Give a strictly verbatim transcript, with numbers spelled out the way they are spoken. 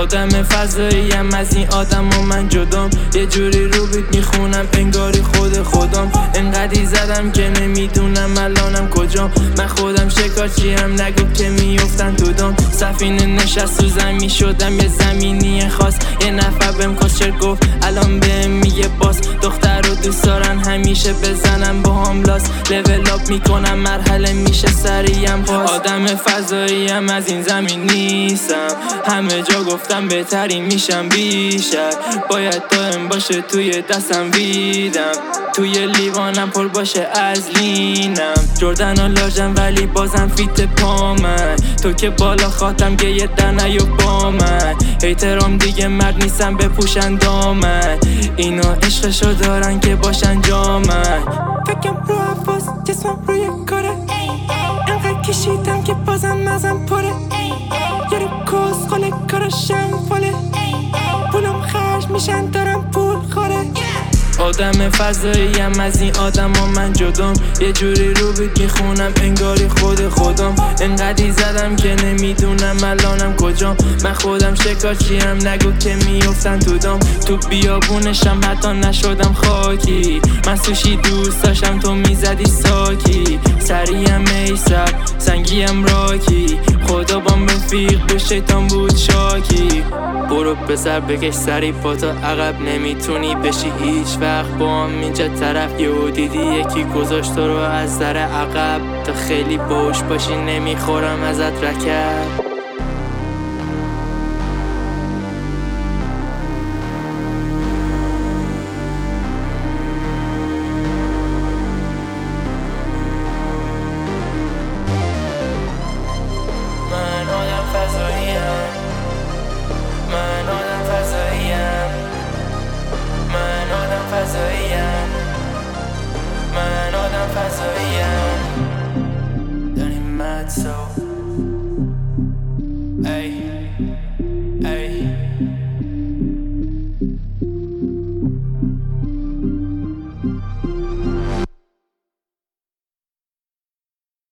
آدم فضاییم، از این آدم و من جدام. یه جوری رو بیت میخونم انگاری خود خودم. انقدی زدم که نمیدونم الانم کجام. من خودم شکارچیم، نگو که میفتن تو دام. سفینه نشست تو زمین شدم یه زمینی خاص. یه نفر بهم کسچر گفت الان بهم میگه باس. دختر رو دوست دارن همیشه بزنم با هم لاس. لول آپ میکنم مرحله میشه سریم پاس. آدم فضاییم، از این زمین نیستم. همه جا گفتم بهتری میشم بیشتر. باید دائم باشه توی دستم ویدم. توی لیوانم پر باشه از لینم. جردن و لاژم ولی بازم فیت پا من. تو که بالا خواستم که یه در نیو با من. احترام دیگه مرد نیستم بپوشن دامن. اینا عشقشو دارن که باشن جامن. فکرم رو حواس جسمم روی کاره. انقدر کشیدم که بازم مزم پره. یه رو کس خاله کارشم فاله. پولم خرج میشن دارم پول خوره. آدم فضاییم، از این آدم و من جدام. یه جوری رو بیت میخونم انگاری خود خودم. انقدی زدم که نمیدونم الانم کجام. من خودم شکارچیم، نگو که میفتن تو دام. تو بیابونشم حتی نشدم خاکی. من سوشی دوست داشتم تو میزدی ساکی. سریم ایسب سنگیم راکی. خدا بام رفیق به شیطان بود شاکی. برو بزر بکش سری پاتا عقب. نمیتونی بشی هیچ وقت با هم اینجا طرف. یهو دیدی یکی گذاشت تو رو از در عقب. تا خیلی باش باشی نمیخورم ازت رکب.